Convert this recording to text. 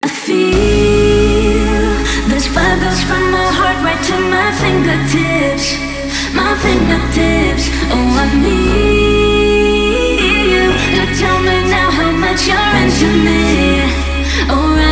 I feel this vibe goes from my heart right to my fingertips, my fingertips. Oh, I need you to tell me now how much you're into me. Oh,